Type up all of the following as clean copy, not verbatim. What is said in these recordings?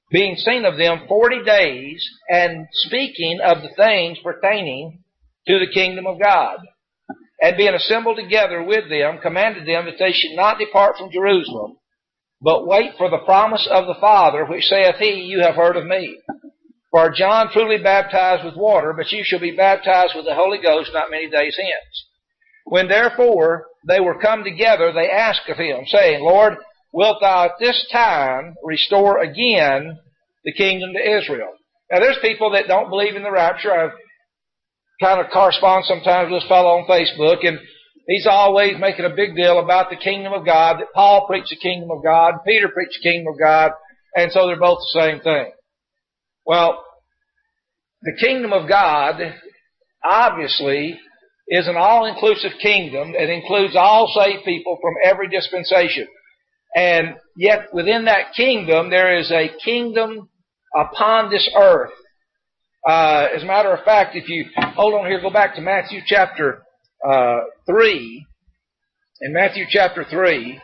being seen of them 40 days, and speaking of the things pertaining to the kingdom of God. And being assembled together with them, commanded them that they should not depart from Jerusalem, but wait for the promise of the Father, which saith he, You have heard of me. For John truly baptized with water, but you shall be baptized with the Holy Ghost not many days hence. When therefore they were come together, they asked of him, saying, Lord, wilt thou at this time restore again the kingdom to Israel? Now there's people that don't believe in the rapture. I've kind of correspond sometimes with this fellow on Facebook, and he's always making a big deal about the kingdom of God, that Paul preached the kingdom of God, Peter preached the kingdom of God, and so they're both the same thing. Well, the kingdom of God obviously is an all-inclusive kingdom that includes all saved people from every dispensation. And yet within that kingdom there is a kingdom upon this earth. As a matter of fact, if you hold on here, go back to Matthew chapter 3. In Matthew chapter 3,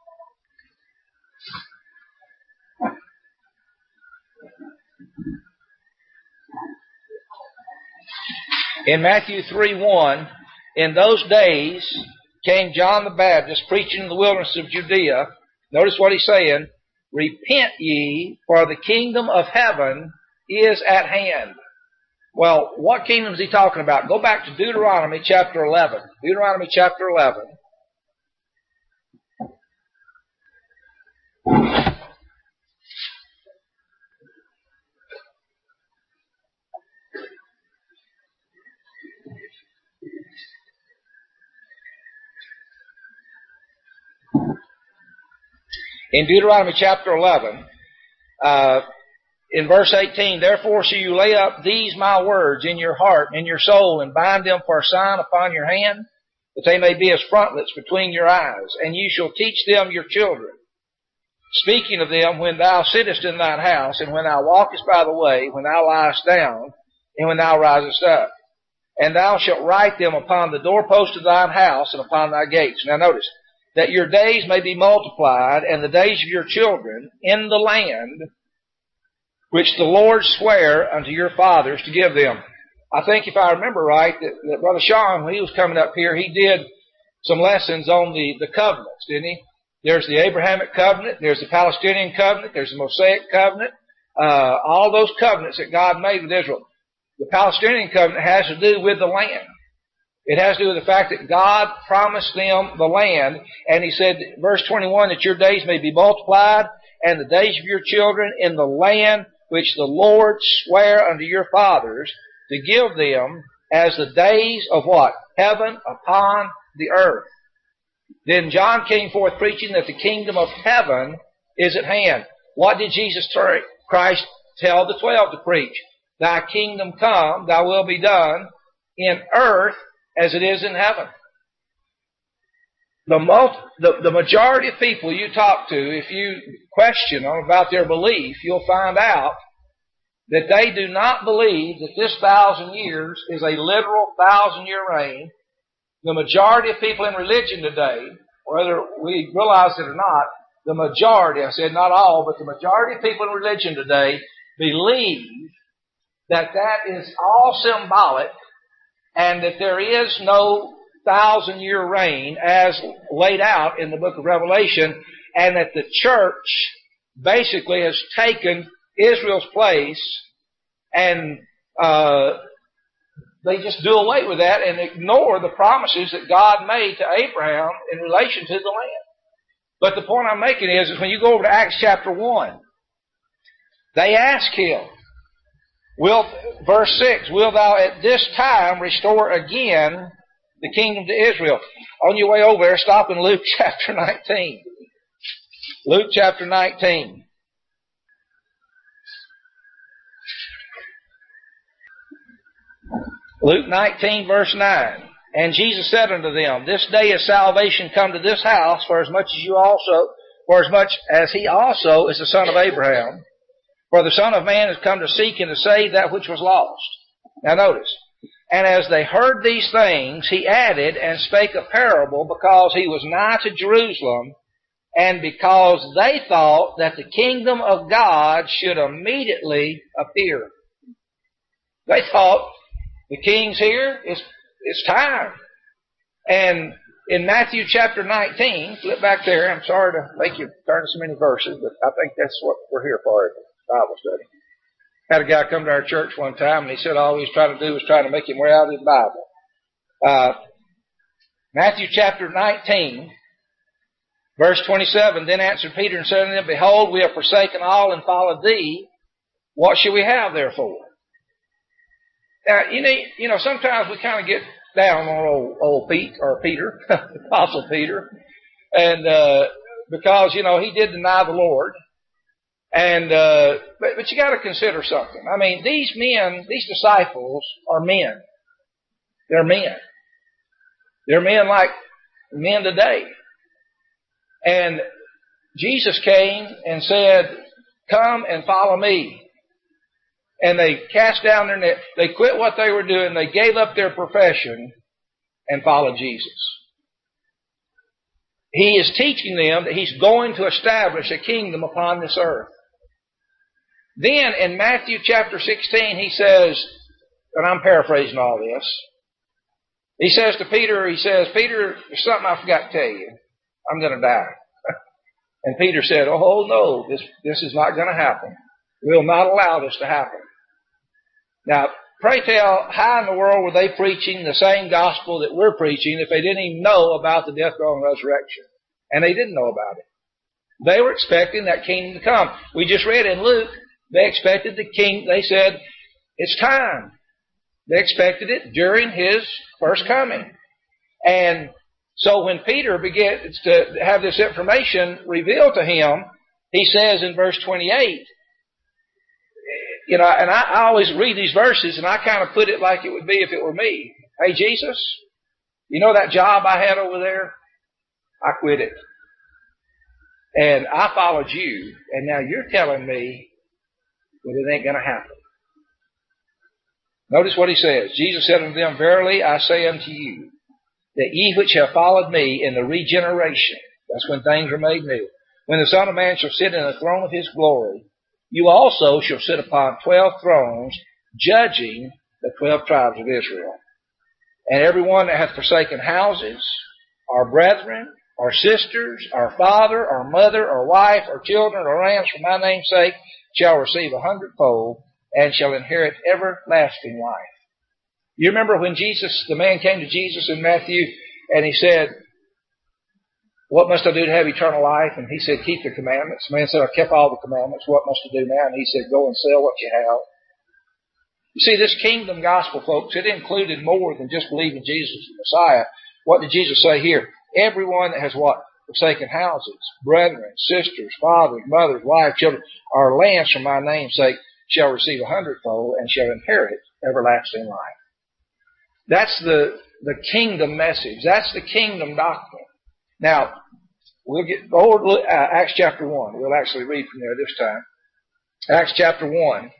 in Matthew 3:1, in those days came John the Baptist preaching in the wilderness of Judea. Notice what he's saying. Repent ye, for the kingdom of heaven is at hand. Well, what kingdom is he talking about? Go back to Deuteronomy chapter 11. Deuteronomy chapter 11. In Deuteronomy chapter 11, in verse 18, Therefore shall you lay up these my words in your heart and in your soul, and bind them for a sign upon your hand, that they may be as frontlets between your eyes. And you shall teach them your children, speaking of them when thou sittest in thine house, and when thou walkest by the way, when thou liest down, and when thou risest up. And thou shalt write them upon the doorpost of thine house and upon thy gates. Now notice, that your days may be multiplied, and the days of your children in the land which the Lord sware unto your fathers to give them. I think if I remember right, that Brother Sean, when he was coming up here, he did some lessons on the covenants, didn't he? There's the Abrahamic covenant, there's the Palestinian covenant, there's the Mosaic covenant, all those covenants that God made with Israel. The Palestinian covenant has to do with the land. It has to do with the fact that God promised them the land, and he said, verse 21, that your days may be multiplied, and the days of your children in the land which the Lord sware unto your fathers to give them as the days of what? Heaven upon the earth. Then John came forth preaching that the kingdom of heaven is at hand. What did Jesus Christ tell the 12 to preach? Thy kingdom come, thy will be done in earth as it is in heaven. The majority of people you talk to, if you question them about their belief, you'll find out that they do not believe that this 1,000 years is a literal 1,000-year reign. The majority of people in religion today, whether we realize it or not, the majority, I said not all, but the majority of people in religion today believe that that is all symbolic, and that there is no 1,000-year reign as laid out in the book of Revelation, and that the church basically has taken Israel's place, and they just do away with that and ignore the promises that God made to Abraham in relation to the land. But the point I'm making is when you go over to Acts chapter 1, they ask him, verse 6, Wilt thou at this time restore again the kingdom to Israel? On your way over there, stop in Luke chapter 19. Luke chapter 19. Luke 19 verse 9. And Jesus said unto them, This day is salvation come to this house, for as much as he also is the son of Abraham. For the Son of Man has come to seek and to save that which was lost. Now notice. And as they heard these things, he added and spake a parable, because he was nigh to Jerusalem, and because they thought that the kingdom of God should immediately appear. They thought, the king's here, it's time. And in Matthew chapter 19, flip back there, I'm sorry to make you turn to so many verses, but I think that's what we're here for in the Bible study. Had a guy come to our church one time, and he said all he was trying to do was trying to make him way out of his Bible. Matthew chapter 19, verse 27, then answered Peter and said unto them, behold, we have forsaken all and followed thee. What shall we have therefore? Now, you know, sometimes we kind of get down on old Pete, or Peter, Apostle Peter, and because, you know, he did deny the Lord. And but you got to consider something. I mean, these men, these disciples are men. They're men. They're men like men today. And Jesus came and said, come and follow me. And they cast down their net. They quit what they were doing. They gave up their profession and followed Jesus. He is teaching them that He's going to establish a kingdom upon this earth. Then in Matthew chapter 16, He says, and I'm paraphrasing all this, He says to Peter, Peter, there's something I forgot to tell you. I'm going to die. And Peter said, oh no, this is not going to happen. We'll not allow this to happen. Now, pray tell, how in the world were they preaching the same gospel that we're preaching if they didn't even know about the death, burial, and resurrection? And they didn't know about it. They were expecting that kingdom to come. We just read in Luke, they expected the king, they said, it's time. They expected it during His first coming. And so when Peter begins to have this information revealed to him, he says in verse 28, you know, and I always read these verses and I kind of put it like it would be if it were me. Hey, Jesus, you know that job I had over there? I quit it. And I followed you, and now you're telling me that it ain't going to happen. Notice what He says. Jesus said unto them, verily I say unto you, that ye which have followed me in the regeneration, that's when things are made new, when the Son of Man shall sit in the throne of His glory, you also shall sit upon 12 thrones, judging the 12 tribes of Israel. And every one that hath forsaken houses, our brethren, our sisters, our father, our mother, our wife, our children, or lands for my name's sake, shall receive 100-fold, and shall inherit everlasting life. You remember when the man came to Jesus in Matthew, and he said, what must I do to have eternal life? And he said, keep the commandments. The man said, I've kept all the commandments. What must I do now? And he said, go and sell what you have. You see, this kingdom gospel, folks, it included more than just believing Jesus as the Messiah. What did Jesus say here? Everyone that has what? Forsaken houses, brethren, sisters, fathers, mothers, wives, children, or lands for my name's sake shall receive 100-fold and shall inherit everlasting life. That's the kingdom message. That's the kingdom doctrine. Now, we'll get over to Acts chapter 1. We'll actually read from there this time. Acts chapter 1.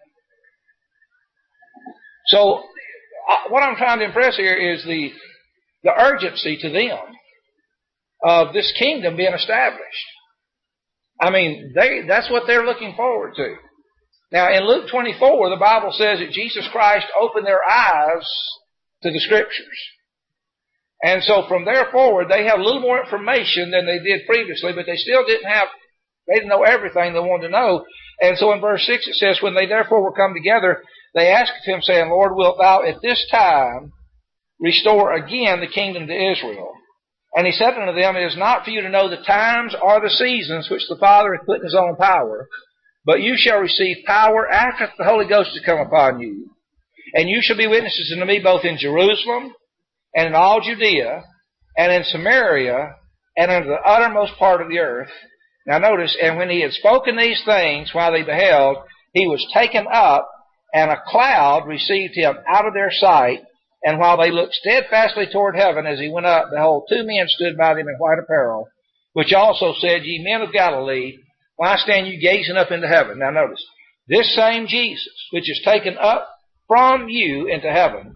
So, what I'm trying to impress here is the urgency to them of this kingdom being established. I mean, that's what they're looking forward to. Now, in Luke 24, the Bible says that Jesus Christ opened their eyes to the Scriptures. And so from there forward, they have a little more information than they did previously, but they still didn't know everything they wanted to know. And so in verse 6 it says, when they therefore were come together, they asked him, saying, Lord, wilt thou at this time restore again the kingdom to Israel? And he said unto them, it is not for you to know the times or the seasons which the Father hath put in His own power, but you shall receive power after the Holy Ghost is come upon you. And you shall be witnesses unto me both in Jerusalem, and in all Judea, and in Samaria, and unto the uttermost part of the earth. Now notice, and when He had spoken these things, while they beheld, He was taken up, and a cloud received Him out of their sight. And while they looked steadfastly toward heaven as He went up, behold, 2 men stood by them in white apparel, which also said, Ye men of Galilee, why stand you gazing up into heaven? Now notice, this same Jesus, which is taken up from you into heaven,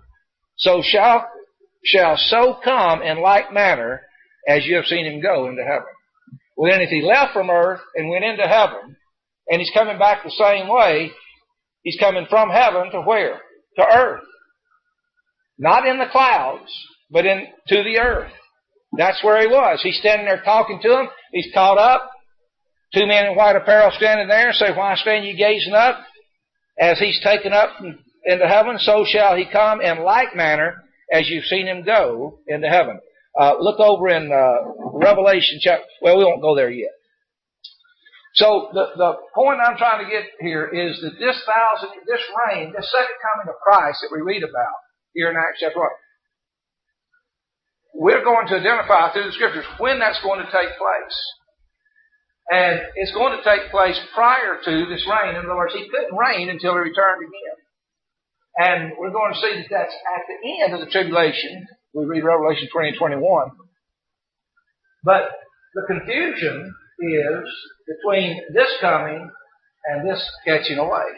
shall so come in like manner as you have seen Him go into heaven. Well, then if he left from earth and went into heaven, and he's coming back the same way, he's coming from heaven to where? To earth. Not in the clouds, but to the earth. That's where he was. He's standing there talking to them. He's caught up. Two men in white apparel standing there and say, why stand ye gazing up? As he's taken up into heaven, so shall he come in like manner as you've seen him go into heaven. Look over in Revelation chapter. Well, we won't go there yet. So the point I'm trying to get here is that this reign, this second coming of Christ that we read about here in Acts chapter 1, we're going to identify through the Scriptures when that's going to take place. And it's going to take place prior to this reign. In other words, he couldn't reign until he returned again. And we're going to see that that's at the end of the tribulation. We read Revelation 20 and 21. But the confusion is between this coming and this catching away.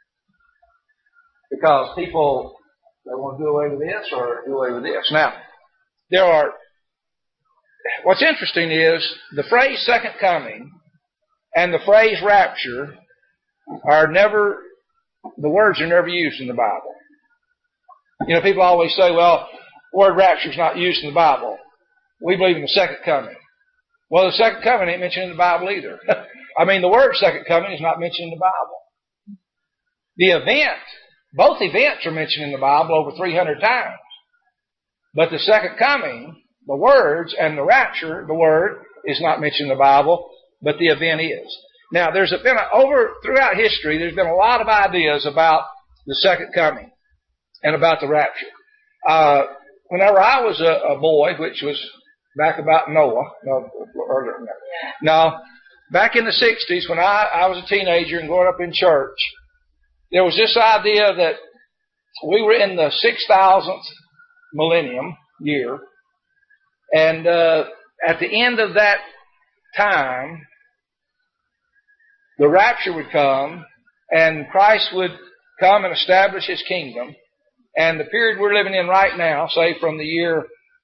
Because people, they want to do away with this or do away with this. Now, what's interesting is the phrase second coming and the phrase rapture the words are never used in the Bible. You know, people always say, well, the word rapture is not used in the Bible. We believe in the second coming. Well, the second coming ain't mentioned in the Bible either. I mean, the word second coming is not mentioned in the Bible. The event, both events are mentioned in the Bible over 300 times. But the second coming, the words, and the rapture, the word, is not mentioned in the Bible, but the event is. Now, throughout history, there's been a lot of ideas about the second coming and about the rapture. Whenever I was a boy, which was back about Noah, back in the 60s, when I was a teenager and growing up in church, there was this idea that we were in the 6,000th millennium year, and at the end of that time, the rapture would come, and Christ would come and establish his kingdom. And the period we're living in right now, say from the year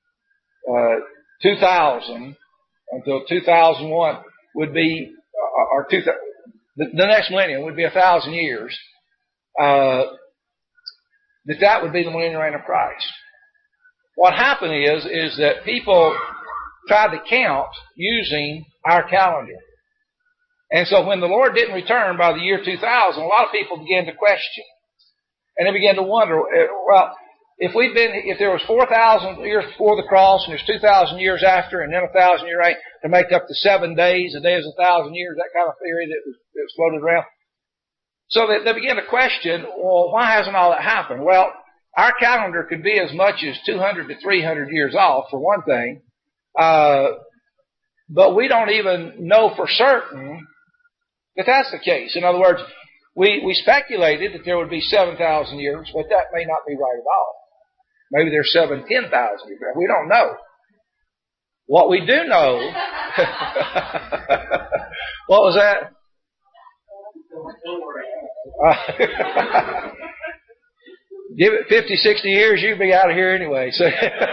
2000 until 2001, would be, the next millennium would be 1,000 years. That would be the millennial reign of Christ. What happened is that people tried to count using our calendar. And so when the Lord didn't return by the year 2000, a lot of people began to question. And they began to wonder, well, if there was 4,000 years before the cross and there's 2,000 years after and then 1,000 year reign to make up the 7 days, a day is 1,000 years, that kind of theory that was floated around. So they began to question, well, why hasn't all that happened? Well, our calendar could be as much as 200 to 300 years off, for one thing. But we don't even know for certain that that's the case. In other words, we speculated that there would be 7,000 years, but that may not be right at all. Maybe there's 10,000 years. We don't know. What we do know, what was that? Give it 50, 60 years, you'll be out of here anyway. So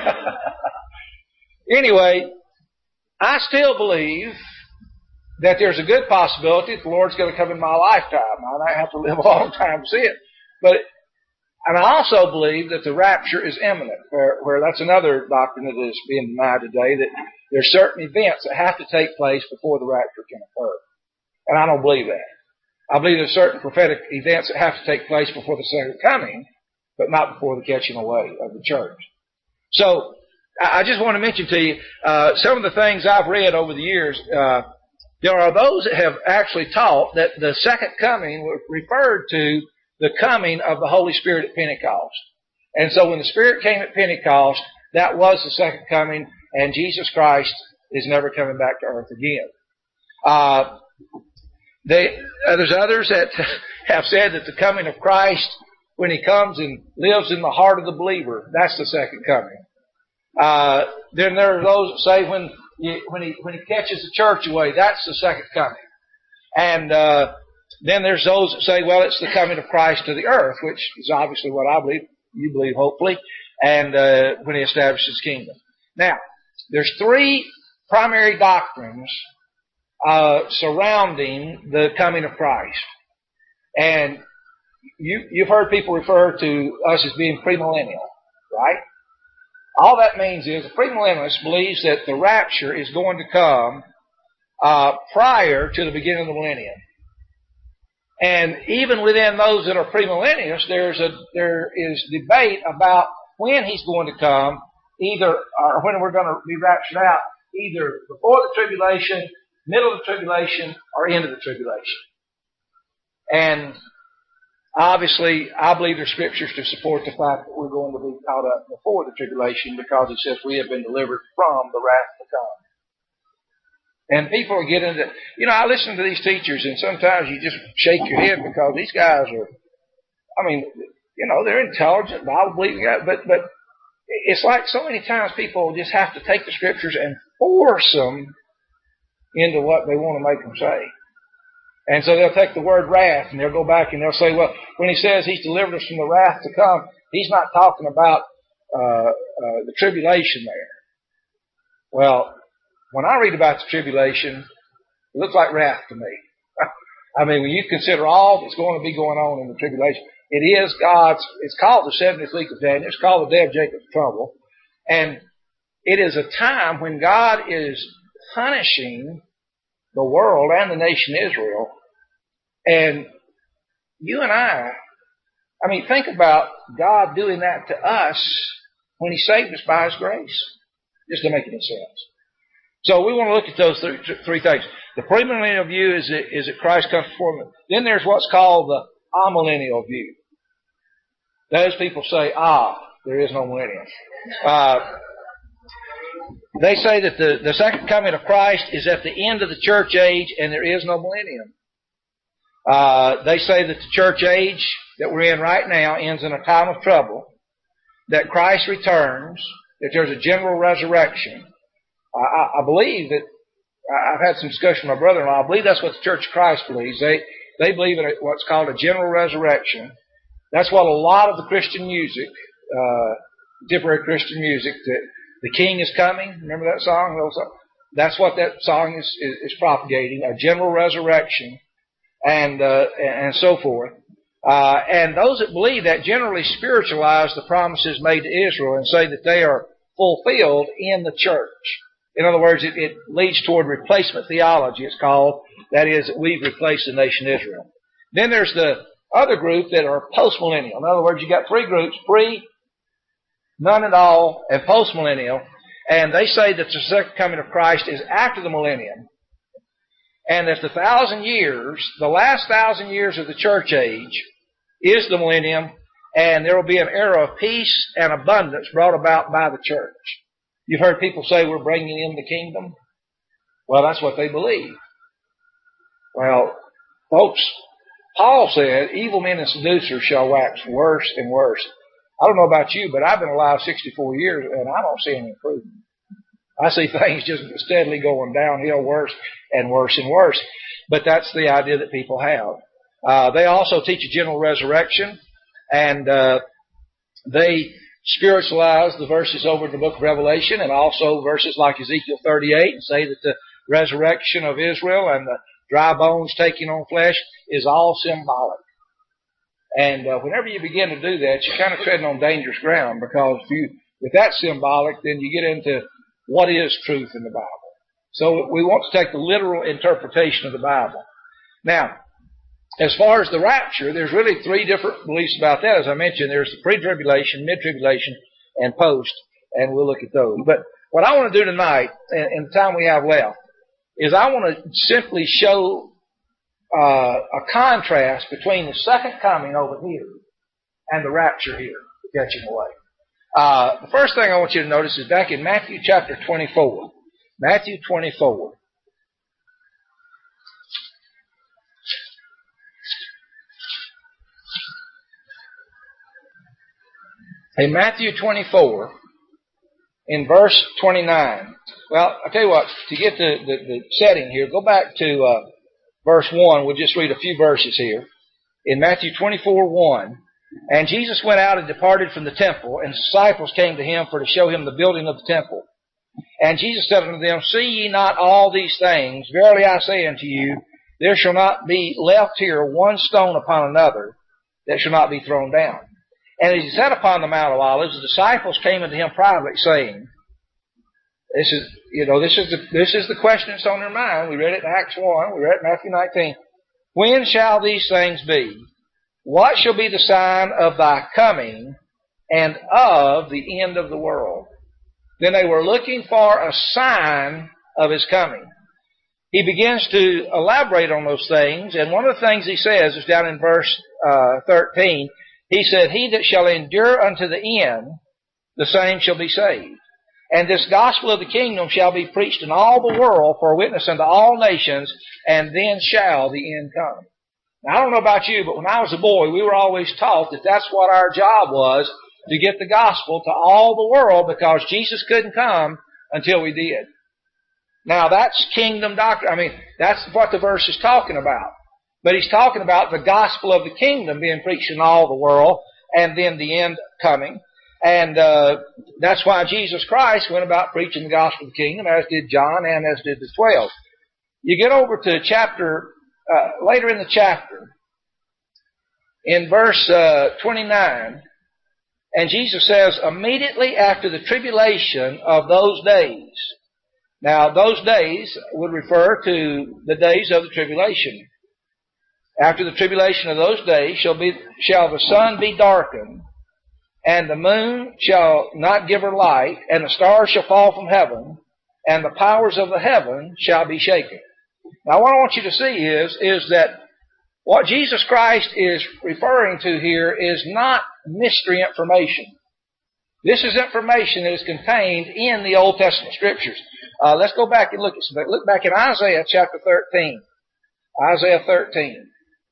anyway, I still believe that there's a good possibility that the Lord's going to come in my lifetime. I might have to live a long time to see it. And I also believe that the rapture is imminent, where that's another doctrine that is being denied today, that there's certain events that have to take place before the rapture can occur. And I don't believe that. I believe there's certain prophetic events that have to take place before the second coming, but not before the catching away of the church. So, I just want to mention to you, some of the things I've read over the years. There are those that have actually taught that the second coming referred to the coming of the Holy Spirit at Pentecost. And so when the Spirit came at Pentecost, that was the second coming, and Jesus Christ is never coming back to earth again. There's others that have said that the coming of Christ, when he comes and lives in the heart of the believer, that's the second coming. Then there are those that say when he catches the church away, that's the second coming. And then there's those that say, well, it's the coming of Christ to the earth, which is obviously what I believe, you believe, hopefully, and when he establishes his kingdom. Now, there's three primary doctrines surrounding the coming of Christ. And you've heard people refer to us as being premillennial, right? All that means is a premillennialist believes that the rapture is going to come prior to the beginning of the millennium. And even within those that are premillennialists, there is debate about when he's going to come, either or when we're going to be raptured out, either before the tribulation, middle of the tribulation, or end of the tribulation. And obviously, I believe there's scriptures to support the fact that we're going to be caught up before the tribulation, because it says we have been delivered from the wrath to come. And people get into, I listen to these teachers, and sometimes you just shake your head, because these guys are, they're intelligent, Bible believing, but it's like so many times people just have to take the scriptures and force them into what they want to make them say. And so they'll take the word wrath, and they'll go back and they'll say, well, when he says he's delivered us from the wrath to come, he's not talking about the tribulation there. Well, when I read about the tribulation, it looks like wrath to me. When you consider all that's going to be going on in the tribulation, it is it's called the 70th week of Daniel. It's called the day of Jacob's trouble. And it is a time when God is punishing the world and the nation Israel. And you and I think about God doing that to us when he saved us by his grace. Just to make any sense. So we want to look at those three things. The premillennial view is that Christ comes before them. Then there's what's called the amillennial view. Those people say, there is no millennium. They say that the second coming of Christ is at the end of the church age, and there is no millennium. They say that the church age that we're in right now ends in a time of trouble, that Christ returns, that there's a general resurrection. I believe that, I've had some discussion with my brother-in-law, I believe that's what the Church of Christ believes. They believe in what's called a general resurrection. That's what a lot of the Christian music, contemporary Christian music, the King is coming, remember that song? That's what that song is propagating, a general resurrection, and so forth. And those that believe that generally spiritualize the promises made to Israel and say that they are fulfilled in the church. In other words, it leads toward replacement theology, it's called. That is, we've replaced the nation Israel. Then there's the other group that are postmillennial. In other words, you got three groups: pre, none at all, and postmillennial. And they say that the second coming of Christ is after the millennium, and that the last 1,000 years of the church age is the millennium, and there will be an era of peace and abundance brought about by the church. You've heard people say we're bringing in the kingdom. Well, that's what they believe. Well, folks, Paul said, evil men and seducers shall wax worse and worse. I don't know about you, but I've been alive 64 years, and I don't see any improvement. I see things just steadily going downhill worse and worse and worse. But that's the idea that people have. They also teach a general resurrection, and they spiritualize the verses over in the book of Revelation, and also verses like Ezekiel 38, and say that the resurrection of Israel and the dry bones taking on flesh is all symbolic. And whenever you begin to do that, you're kind of treading on dangerous ground, because if that's symbolic, then you get into what is truth in the Bible. So we want to take the literal interpretation of the Bible. Now, as far as the rapture, there's really three different beliefs about that. As I mentioned, there's the pre-tribulation, mid-tribulation, and post, and we'll look at those. But what I want to do tonight, in the time we have left, is I want to simply show a contrast between the second coming over here and the rapture here, the catching away. The first thing I want you to notice is back in Matthew chapter 24. Matthew 24. In Matthew 24, in verse 29. Well, I'll tell you what, to get the setting here, go back to verse 1. We'll just read a few verses here. In Matthew 24:1, and Jesus went out and departed from the temple, and his disciples came to him for to show him the building of the temple. And Jesus said unto them, See ye not all these things? Verily I say unto you, there shall not be left here one stone upon another that shall not be thrown down. And as he sat upon the Mount of Olives, the disciples came unto him privately, saying, This is the question that's on their mind. We read it in Acts 1. We read it in Matthew 19. When shall these things be? What shall be the sign of thy coming and of the end of the world? Then they were looking for a sign of his coming. He begins to elaborate on those things, and one of the things he says is down in verse 13. He said, He that shall endure unto the end, the same shall be saved. And this gospel of the kingdom shall be preached in all the world for a witness unto all nations, and then shall the end come. Now, I don't know about you, but when I was a boy, we were always taught that that's what our job was, to get the gospel to all the world, because Jesus couldn't come until we did. Now, that's kingdom doctrine. I mean, that's what the verse is talking about. But he's talking about the gospel of the kingdom being preached in all the world, and then the end coming. And that's why Jesus Christ went about preaching the gospel of the kingdom, as did John and as did the 12. You get over to later in the chapter, in verse 29, and Jesus says, immediately after the tribulation of those days. Now, those days would refer to the days of the tribulation. After the tribulation of those days shall the sun be darkened, and the moon shall not give her light, and the stars shall fall from heaven, and the powers of the heaven shall be shaken. Now, what I want you to see is that what Jesus Christ is referring to here is not mystery information. This is information that is contained in the Old Testament Scriptures. Let's go back and look at something. Look back in Isaiah chapter 13. Isaiah 13.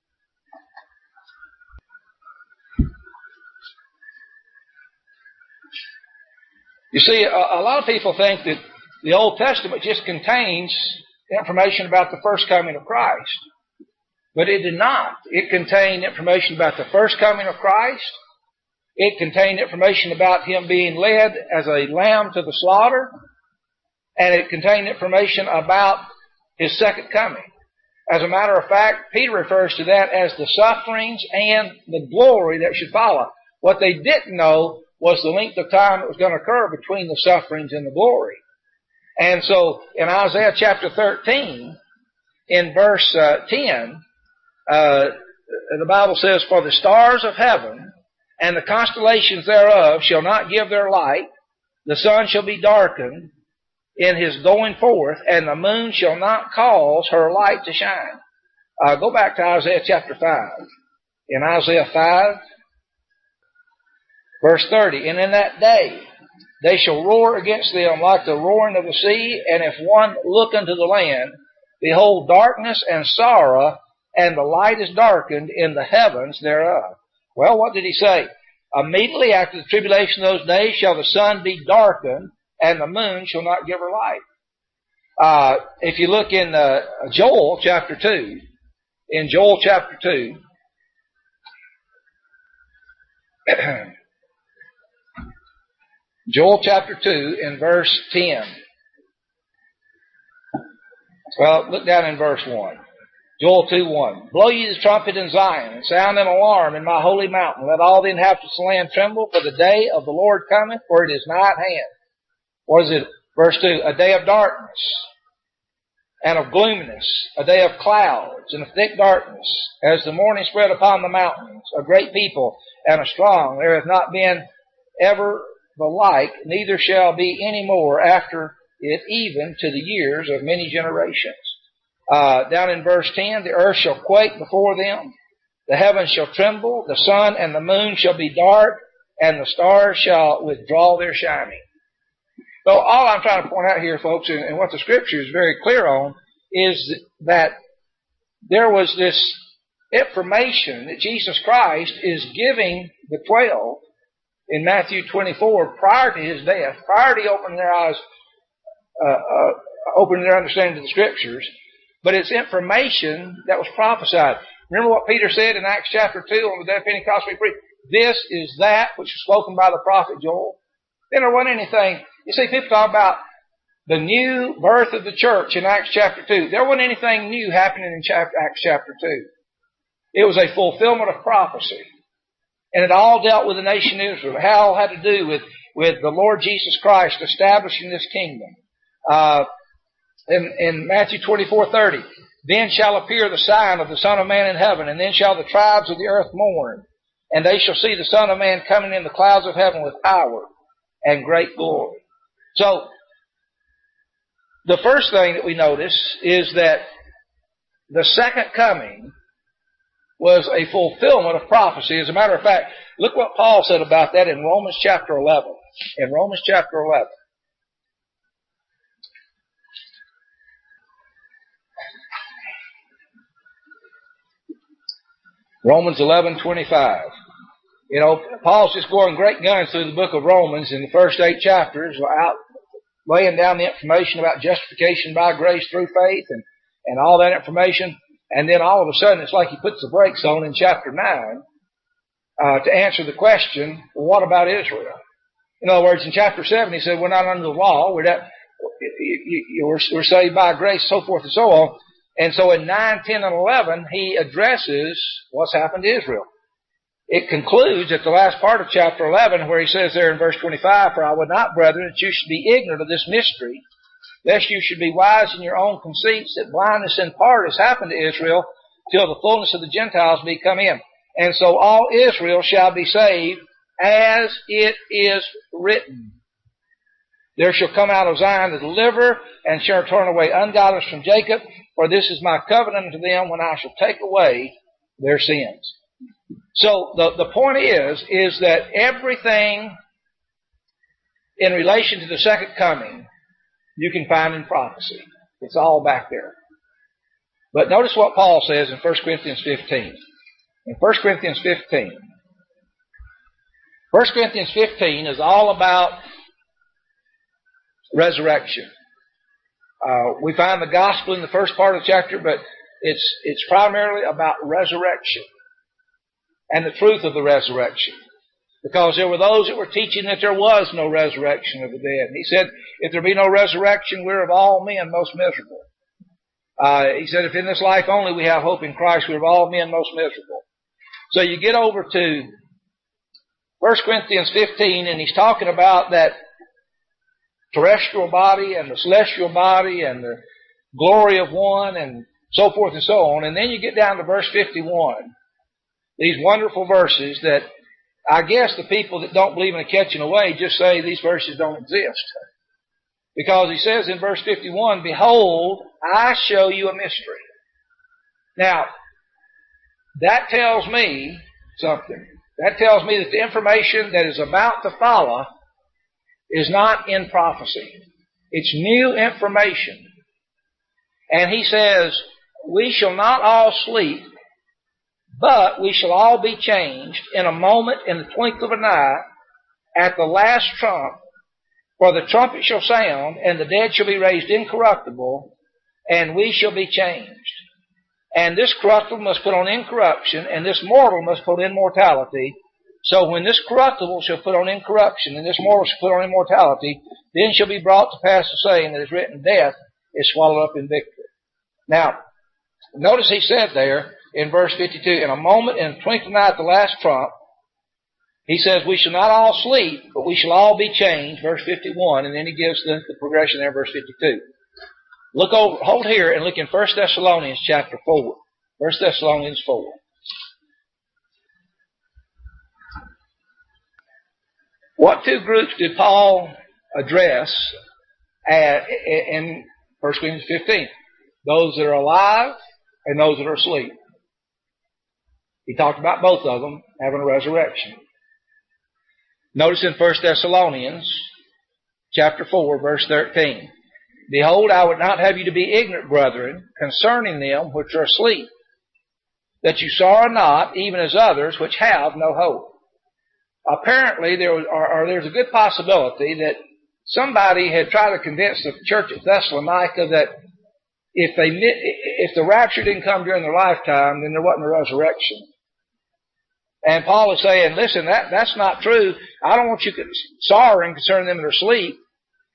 You see, a lot of people think that the Old Testament just contains information about the first coming of Christ. But it did not. It contained information about the first coming of Christ. It contained information about Him being led as a lamb to the slaughter. And it contained information about His second coming. As a matter of fact, Peter refers to that as the sufferings and the glory that should follow. What they didn't know was the length of time that was going to occur between the sufferings and the glory. And so, in Isaiah chapter 13, in verse 10, the Bible says, For the stars of heaven and the constellations thereof shall not give their light, the sun shall be darkened in his going forth, and the moon shall not cause her light to shine. Go back to Isaiah chapter 5. In Isaiah 5, verse 30, And in that day they shall roar against them like the roaring of the sea, and if one look unto the land, behold darkness and sorrow, and the light is darkened in the heavens thereof. Well, what did he say? Immediately after the tribulation of those days shall the sun be darkened, and the moon shall not give her light. If you look in Joel chapter 2, in Joel chapter 2, Joel chapter 2 in verse 10. Well, look down in verse 1. Joel 2:1. Blow ye the trumpet in Zion, and sound an alarm in my holy mountain. Let all the inhabitants of the land tremble, for the day of the Lord cometh, for it is nigh at hand. What is it? Verse 2. A day of darkness and of gloominess, a day of clouds and of thick darkness, as the morning spread upon the mountains, a great people and a strong. There hath not been ever the like, neither shall be any more after it, even to the years of many generations. Down in verse 10, the earth shall quake before them, the heavens shall tremble, the sun and the moon shall be dark, and the stars shall withdraw their shining. So all I'm trying to point out here, folks, and what the Scripture is very clear on, is that there was this information that Jesus Christ is giving the 12 in Matthew 24 prior to His death, prior to opening their eyes, opening their understanding of the Scriptures. But it's information that was prophesied. Remember what Peter said in Acts chapter 2 on the day of Pentecost we preached? This is that which was spoken by the prophet Joel. Then there wasn't anything. You see, people talk about the new birth of the church in Acts chapter 2. There wasn't anything new happening in Acts chapter 2. It was a fulfillment of prophecy. And it all dealt with the nation of Israel. It all had to do with the Lord Jesus Christ establishing this kingdom. In Matthew 24:30, then shall appear the sign of the Son of Man in heaven, and then shall the tribes of the earth mourn, and they shall see the Son of Man coming in the clouds of heaven with power and great glory. So, the first thing that we notice is that the second coming was a fulfillment of prophecy. As a matter of fact, look what Paul said about that in Romans chapter 11. In Romans chapter 11. Romans 11:25. You know, Paul's just going great guns through the book of Romans in the first 8 chapters, out laying down the information about justification by grace through faith and all that information. And then all of a sudden, it's like he puts the brakes on in chapter 9 to answer the question, well, what about Israel? In other words, in chapter 7, he said, we're not under the law. We're saved by grace, so forth and so on. And so in 9, 10, and 11, he addresses what's happened to Israel. It concludes at the last part of chapter 11 where he says there in verse 25, for I would not, brethren, that you should be ignorant of this mystery, lest you should be wise in your own conceits, that blindness in part has happened to Israel, till the fullness of the Gentiles be come in. And so all Israel shall be saved, as it is written. There shall come out of Zion the deliverer, and shall turn away ungodliness from Jacob, for this is my covenant unto them when I shall take away their sins. So the point is that everything in relation to the second coming you can find in prophecy. It's all back there. But notice what Paul says in 1 Corinthians 15. In 1 Corinthians 15. 1 Corinthians 15 is all about resurrection. We find the gospel in the first part of the chapter, but it's primarily about resurrection and the truth of the resurrection. Because there were those that were teaching that there was no resurrection of the dead. And he said, if there be no resurrection, we're of all men most miserable. He said, if in this life only we have hope in Christ, we're of all men most miserable. So you get over to 1 Corinthians 15, and he's talking about that terrestrial body and the celestial body and the glory of one and so forth and so on. And then you get down to verse 51. These wonderful verses that I guess the people that don't believe in a catching away just say these verses don't exist. Because he says in verse 51, behold, I show you a mystery. Now, that tells me something. That tells me that the information that is about to follow is not in prophecy. It's new information. And he says, we shall not all sleep, but we shall all be changed in a moment, in the twinkle of an eye, at the last trump. For the trumpet shall sound, and the dead shall be raised incorruptible, and we shall be changed. And this corruptible must put on incorruption, and this mortal must put on immortality. So when this corruptible shall put on incorruption, and this mortal shall put on immortality, then shall be brought to pass the saying that is written, death is swallowed up in victory. Now, notice he said there in verse 52, in a moment, in a twinkling eye at the last trump, he says, we shall not all sleep, but we shall all be changed, verse 51, and then he gives the progression there in verse 52. Hold here and look in 1 Thessalonians chapter 4. 1 Thessalonians 4. What two groups did Paul address in 1 Corinthians 15? Those that are alive and those that are asleep. He talked about both of them having a resurrection. Notice in 1 Thessalonians chapter 4, verse 13. Behold, I would not have you to be ignorant, brethren, concerning them which are asleep, that you sorrow not, even as others which have no hope. Apparently, there's a good possibility that somebody had tried to convince the church at Thessalonica that if the rapture didn't come during their lifetime, then there wasn't a resurrection. And Paul is saying, listen, that's not true. I don't want you sorrowing concerning them that are asleep.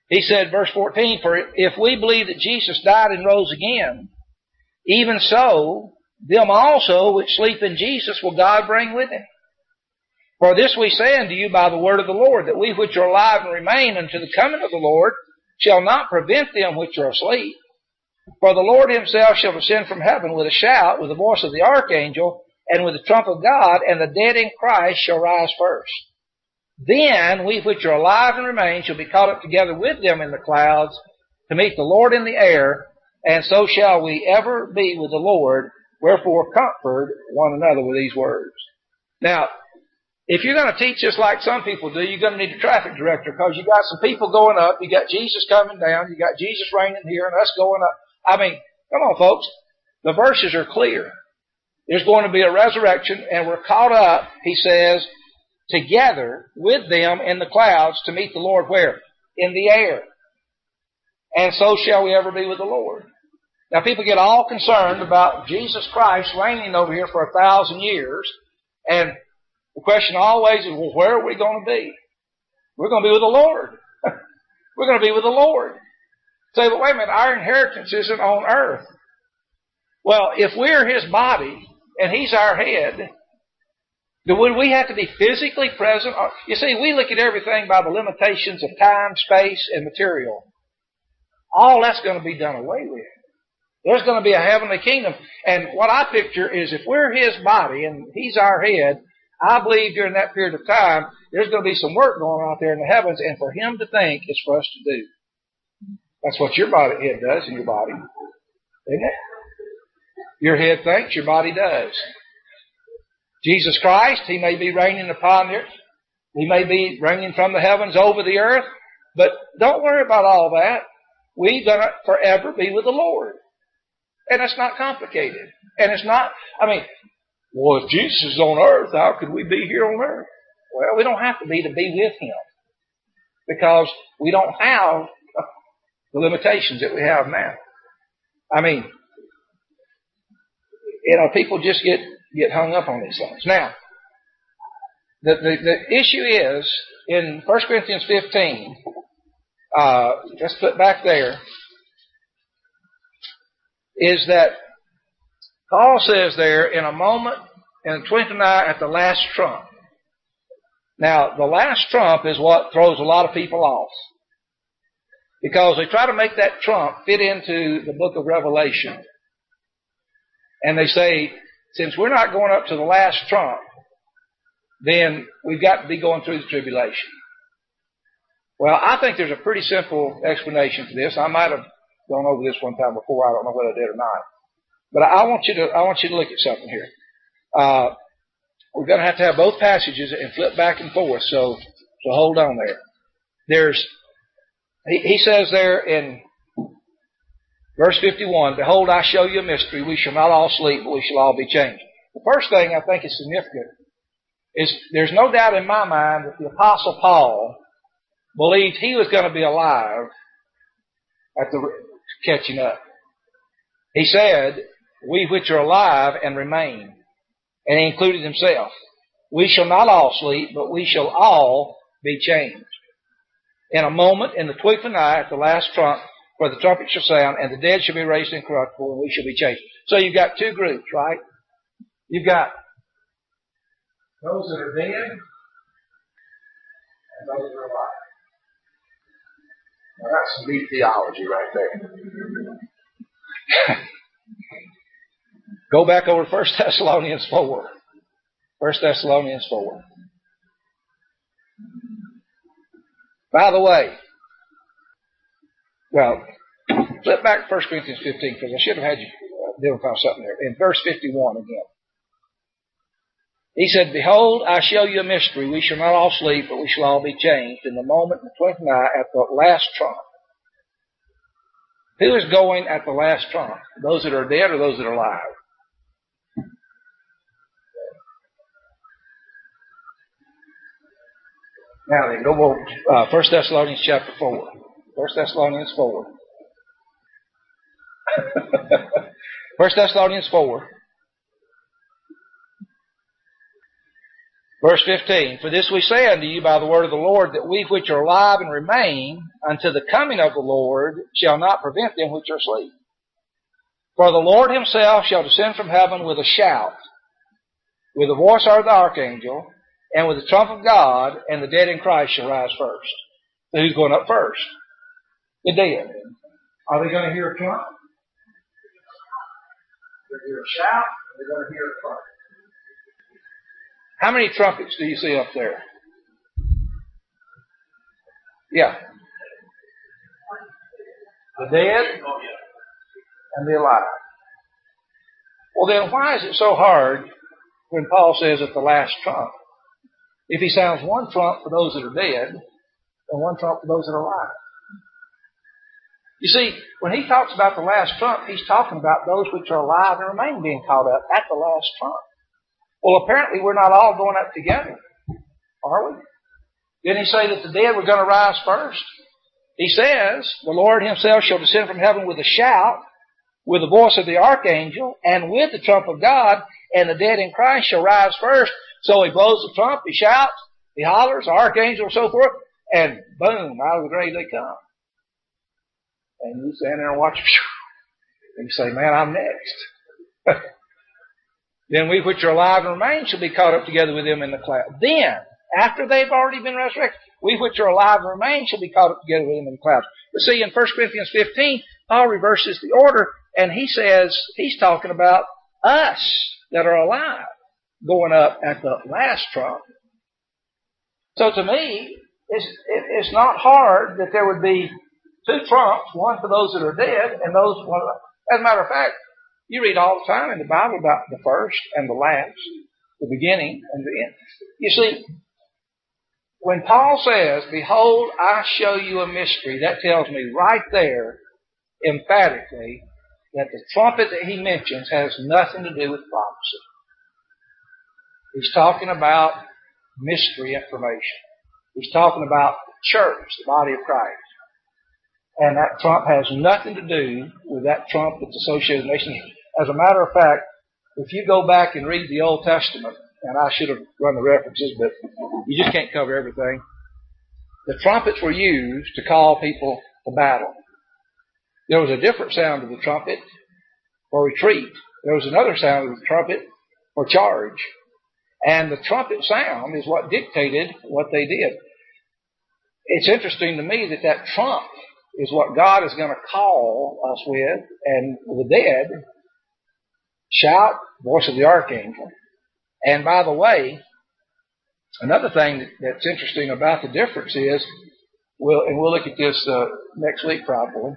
He said, verse 14, for if we believe that Jesus died and rose again, even so, them also which sleep in Jesus will God bring with him. For this we say unto you by the word of the Lord, that we which are alive and remain unto the coming of the Lord shall not prevent them which are asleep. For the Lord himself shall descend from heaven with a shout, with the voice of the archangel, and with the trump of God, and the dead in Christ shall rise first. Then we which are alive and remain shall be caught up together with them in the clouds to meet the Lord in the air, and so shall we ever be with the Lord. Wherefore comfort one another with these words. Now, if you're going to teach this like some people do, you're going to need a traffic director, because you got some people going up, you got Jesus coming down, you got Jesus reigning here, and us going up. I mean, come on, folks. The verses are clear. There's going to be a resurrection, and we're caught up, he says, together with them in the clouds to meet the Lord where? In the air. And so shall we ever be with the Lord. Now, people get all concerned about Jesus Christ reigning over here for 1,000 years, and the question always is, well, where are we going to be? We're going to be with the Lord. We're going to be with the Lord. Say, but wait a minute, our inheritance isn't on earth. Well, if we're his body and he's our head, would we have to be physically present? You see, we look at everything by the limitations of time, space, and material. All that's going to be done away with. There's going to be a heavenly kingdom. And what I picture is if we're his body and he's our head, I believe during that period of time, there's going to be some work going on out there in the heavens, and for him to think it's for us to do. That's what your head does in your body. Isn't it? Your head thinks, your body does. Jesus Christ, he may be reigning upon the earth. He may be reigning from the heavens over the earth. But don't worry about all that. We're going to forever be with the Lord. And it's not complicated. And it's not, well, if Jesus is on earth, how could we be here on earth? Well, we don't have to be with him. Because we don't have the limitations that we have now. People just get hung up on these things. Now, the issue is, in 1 Corinthians 15, let's put back there, is that Paul says there, in a moment, in the twinkling of an eye, at the last trump. Now, the last trump is what throws a lot of people off. Because they try to make that trump fit into the book of Revelation. And they say, since we're not going up to the last trump, then we've got to be going through the tribulation. Well, I think there's a pretty simple explanation for this. I might have gone over this one time before. I don't know whether I did or not. But I want you to look at something here. We're going to have both passages and flip back and forth. So hold on there. He says there in verse 51, behold, I show you a mystery. We shall not all sleep, but we shall all be changed. The first thing I think is significant is there's no doubt in my mind that the Apostle Paul believed he was going to be alive at the catching up. He said, we which are alive and remain. And he included himself. We shall not all sleep, but we shall all be changed. In a moment, in the twinkling of an eye, at the last trump, for the trumpet shall sound, and the dead shall be raised incorruptible, and we shall be changed. So you've got two groups, right? You've got those that are dead, and those that are alive. Now that's some deep theology right there. Go back over 1 Thessalonians 4. 1 Thessalonians 4. By the way, flip back to 1 Corinthians 15, because I should have had you identify something there. In verse 51 again. He said, behold, I show you a mystery. We shall not all sleep, but we shall all be changed in the moment, in the twinkling of an eye, at the last trump. Who is going at the last trump? Those that are dead or those that are alive? Now then, go over 1 Thessalonians chapter 4. 1 Thessalonians 4. 1 Thessalonians 4. Verse 15, for this we say unto you by the word of the Lord, that we which are alive and remain unto the coming of the Lord shall not prevent them which are asleep. For the Lord himself shall descend from heaven with a shout, with the voice of the archangel, and with the trump of God, and the dead in Christ shall rise first. So who's going up first? The dead. Are they going to hear a trump? They're going to hear a shout, and they're going to hear a trump. How many trumpets do you see up there? Yeah. The dead and the alive. Well then, why is it so hard when Paul says at the last trump? If he sounds one trump for those that are dead, and one trump for those that are alive. You see, when he talks about the last trump, he's talking about those which are alive and remain being caught up at the last trump. Well, apparently we're not all going up together, are we? Didn't he say that the dead were going to rise first? He says, the Lord himself shall descend from heaven with a shout, with the voice of the archangel, and with the trump of God, and the dead in Christ shall rise first. So he blows the trump, he shouts, he hollers, the archangel and so forth, and boom, out of the grave they come. And you stand there and watch, and you say, man, I'm next. Then we which are alive and remain shall be caught up together with them in the cloud. Then, after they've already been resurrected, we which are alive and remain shall be caught up together with them in the clouds. But see, in 1 Corinthians 15, Paul reverses the order, and he says he's talking about us that are alive going up at the last trump. So to me, it's not hard that there would be two trumps, one for those that are dead and those for... As a matter of fact, you read all the time in the Bible about the first and the last, the beginning and the end. You see, when Paul says, behold, I show you a mystery, that tells me right there, emphatically, that the trumpet that he mentions has nothing to do with prophecy. He's talking about mystery information. He's talking about the church, the body of Christ. And that trump has nothing to do with that trump that's associated with nations. As a matter of fact, if you go back and read the Old Testament, and I should have run the references, but you just can't cover everything. The trumpets were used to call people to battle. There was a different sound of the trumpet for retreat. There was another sound of the trumpet for charge. And the trumpet sound is what dictated what they did. It's interesting to me that that trump is what God is going to call us with, and the dead shout, voice of the archangel. And by the way, another thing that's interesting about the difference is, we'll look at this next week probably,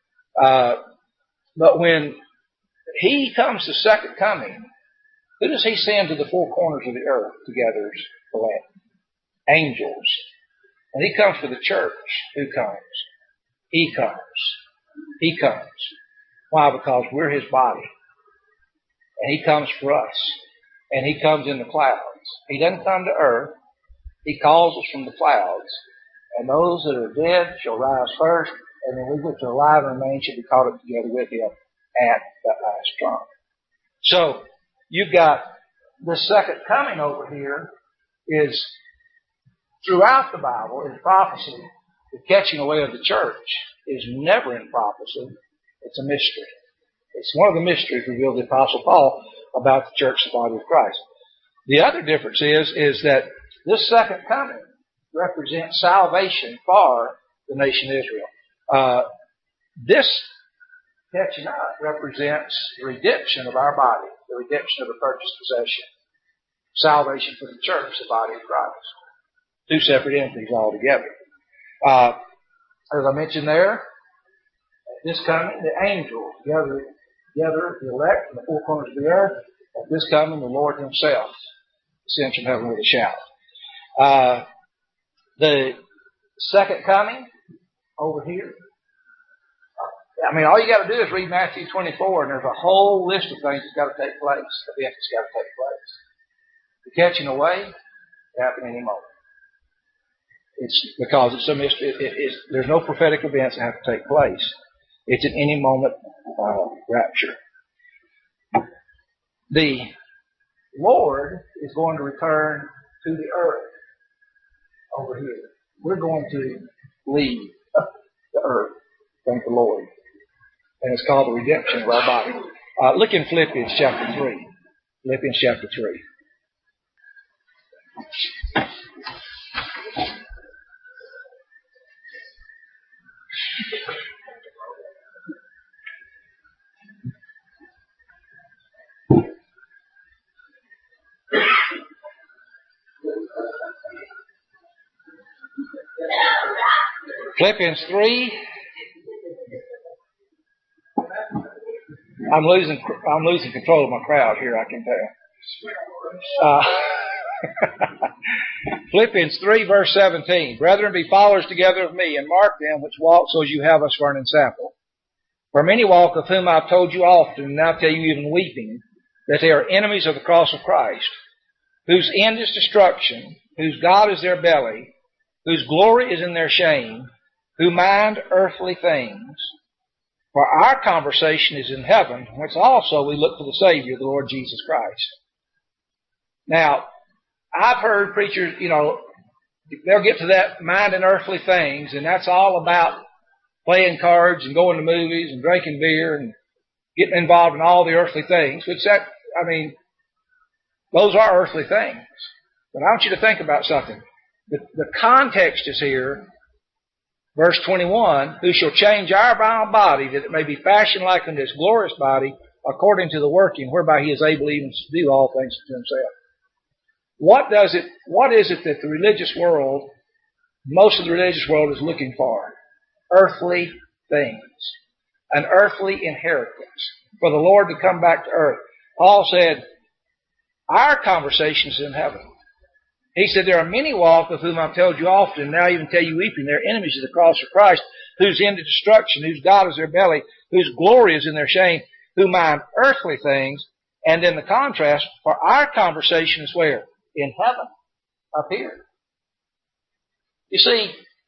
but when he comes to second coming, who does he send to the four corners of the earth to gather his elect? Angels. And he comes for the church. Who comes? He comes. He comes. Why? Because we're his body. And he comes for us. And he comes in the clouds. He doesn't come to earth. He calls us from the clouds. And those that are dead shall rise first, and then we which are alive and remain shall be caught up together with him at that last trump. So, you've got the second coming over here is throughout the Bible in prophecy. The catching away of the church is never in prophecy. It's a mystery. It's one of the mysteries revealed to the Apostle Paul about the church, the body of Christ. The other difference is that this second coming represents salvation for the nation Israel. This catching up represents the redemption of our body, the redemption of the purchased possession. Salvation for the church, the body of Christ. Two separate entities altogether. As I mentioned there, this coming, the angels gather the elect from the four corners of the earth. At this coming, the Lord himself descends from heaven with a shout. The second coming over here, I mean, all you got to do is read Matthew 24, and there's a whole list of things that's got to take place. Events that's got to take place. The catching away will happen any moment. It's because it's a mystery. There's no prophetic events that have to take place. It's an any moment rapture. The Lord is going to return to the earth over here. We're going to leave the earth. Thank the Lord. And it's called the redemption of our body. Look in Philippians chapter 3. Philippians chapter 3. Philippians 3. I'm losing control of my crowd here, I can tell. Philippians 3 verse 17. Brethren, be followers together of me, and mark them which walk so as you have us for an ensample. For many walk, of whom I've told you often, and now tell you even weeping, that they are enemies of the cross of Christ, whose end is destruction, whose God is their belly, whose glory is in their shame, who mind earthly things. For our conversation is in heaven, whence also we look for the Savior, the Lord Jesus Christ. Now, I've heard preachers, they'll get to that mind and earthly things, and that's all about playing cards and going to movies and drinking beer and getting involved in all the earthly things, those are earthly things. But I want you to think about something. The context is here. Verse 21, who shall change our vile body, that it may be fashioned like unto his glorious body, according to the working whereby he is able even to do all things to himself. What is it that the religious world, most of the religious world is looking for? Earthly things. An earthly inheritance. For the Lord to come back to earth. Paul said, our conversation is in heaven. He said, there are many walk of whom I've told you often, now even tell you weeping, they're enemies of the cross of Christ, whose end is destruction, whose God is their belly, whose glory is in their shame, who mind earthly things. And then the contrast, for our conversation is where? In heaven, up here. You see,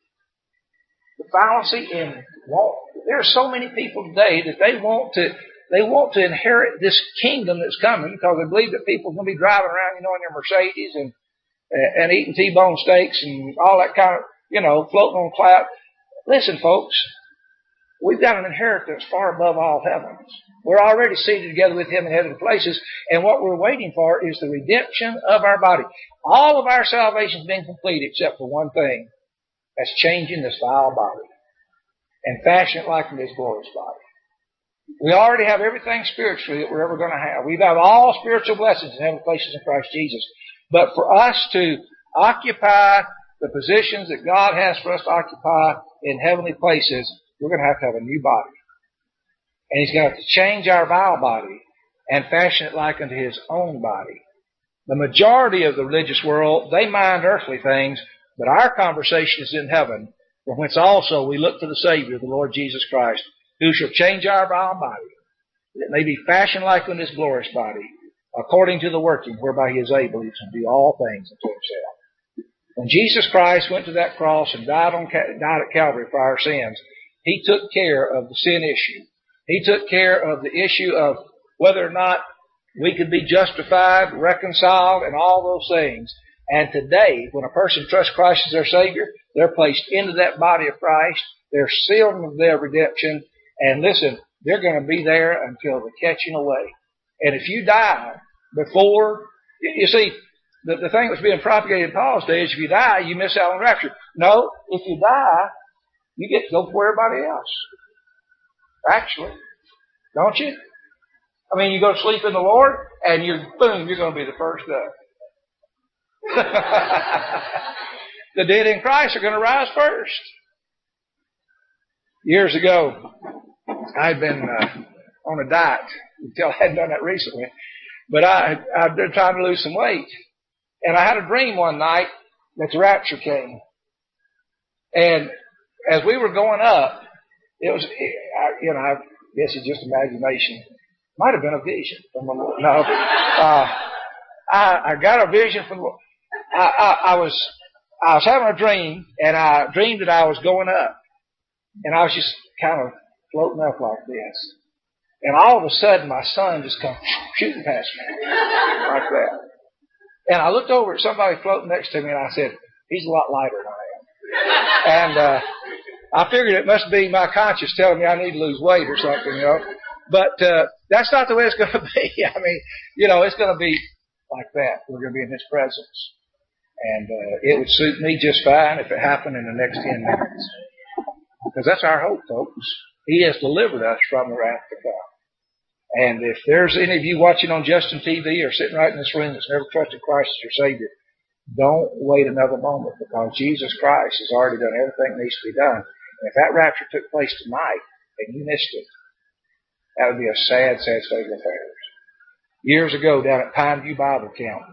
the fallacy in walk. There are so many people today that they want to inherit this kingdom that's coming because they believe that people are going to be driving around, in their Mercedes and eating T-bone steaks and all that kind of, floating on cloud. Listen, folks, we've got an inheritance far above all heavens. We're already seated together with him in heavenly places, and what we're waiting for is the redemption of our body. All of our salvation has been complete except for one thing. That's changing this vile body and fashion it like his glorious body. We already have everything spiritually that we're ever going to have. We've got all spiritual blessings in heavenly places in Christ Jesus. But for us to occupy the positions that God has for us to occupy in heavenly places, we're going to have a new body. And he's going to have to change our vile body and fashion it like unto his own body. The majority of the religious world, they mind earthly things, but our conversation is in heaven, from whence also we look for the Savior, the Lord Jesus Christ, who shall change our vile body, that it may be fashioned like unto his glorious body, according to the working whereby he is able to do all things unto himself. When Jesus Christ went to that cross and died at Calvary for our sins, he took care of the sin issue. He took care of the issue of whether or not we could be justified, reconciled, and all those things. And today, when a person trusts Christ as their Savior, they're placed into that body of Christ. They're sealed with their redemption. And listen, they're going to be there until the catching away. And if you die before, you see, the thing that's being propagated in Paul's day is if you die, you miss out on the rapture. No, if you die, you get to go before everybody else. Actually, don't you? I mean, you go to sleep in the Lord, and you're going to be the first up. The dead in Christ are going to rise first. Years ago, I'd been on a diet until I hadn't done that recently. But I'd been trying to lose some weight. And I had a dream one night that the rapture came. And as we were going up, it was, I guess it's just imagination. Might have been a vision from the Lord. No. I got a vision from the Lord. I was having a dream, and I dreamed that I was going up. And I was just kind of floating up like this. And all of a sudden, my son just comes shooting past me like that. And I looked over at somebody floating next to me, and I said, he's a lot lighter than I am. And I figured it must be my conscience telling me I need to lose weight or something, But that's not the way it's going to be. I mean, it's going to be like that. We're going to be in His presence. And it would suit me just fine if it happened in the next 10 minutes. Because that's our hope, folks. He has delivered us from the wrath to come. And if there's any of you watching on Justin TV or sitting right in this room that's never trusted Christ as your Savior, don't wait another moment, because Jesus Christ has already done everything that needs to be done. And if that rapture took place tonight and you missed it, that would be a sad, sad state of affairs. Years ago down at Pineview Bible Camp,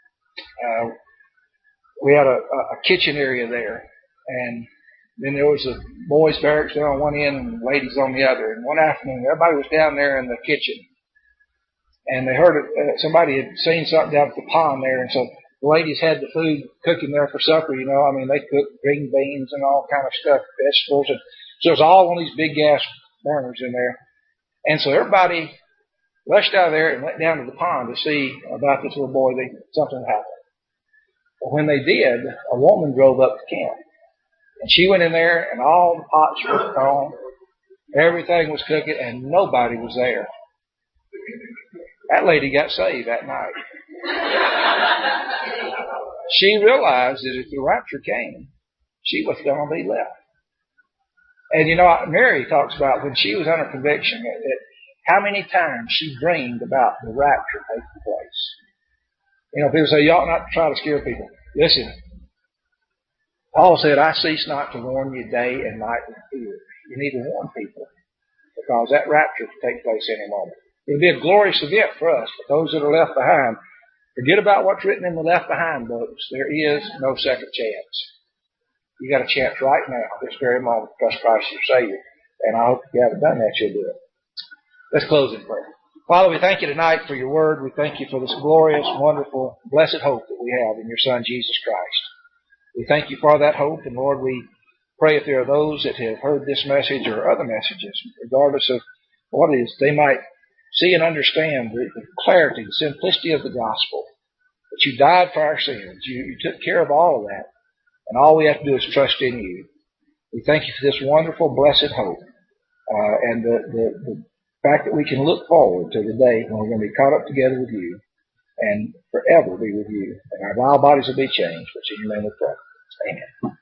we had a kitchen area there, and then there was a boys' barracks there on one end and ladies on the other. And one afternoon, everybody was down there in the kitchen, and they heard somebody had seen something down at the pond there, and so the ladies had the food cooking there for supper. I mean, they cooked green beans and all kind of stuff, vegetables, and so it was all on these big gas burners in there. And so everybody rushed out of there and went down to the pond to see about this little boy. Something happened. But when they did, a woman drove up to camp. And she went in there, and all the pots were on. Everything was cooking, and nobody was there. That lady got saved that night. She realized that if the rapture came, she was going to be left. And Mary talks about when she was under conviction that how many times she dreamed about the rapture taking place. People say, you ought not to try to scare people. Listen, Paul said, I cease not to warn you day and night with fear. You need to warn people, because that rapture will take place any moment. It'll be a glorious event for us, but those that are left behind, forget about what's written in the Left Behind books. There is no second chance. You got a chance right now, this very moment, to trust Christ as your Savior. And I hope if you haven't done that, you'll do it. Let's close in prayer. Father, we thank you tonight for your word. We thank you for this glorious, wonderful, blessed hope that we have in your Son, Jesus Christ. We thank you for that hope, and Lord, we pray if there are those that have heard this message or other messages, regardless of what it is, they might see and understand the clarity, the simplicity of the gospel, that you died for our sins. You took care of all of that, and all we have to do is trust in you. We thank you for this wonderful, blessed hope, and the fact that we can look forward to the day when we're going to be caught up together with you and forever be with you. And our vile bodies will be changed, which in your name we pray. Amen.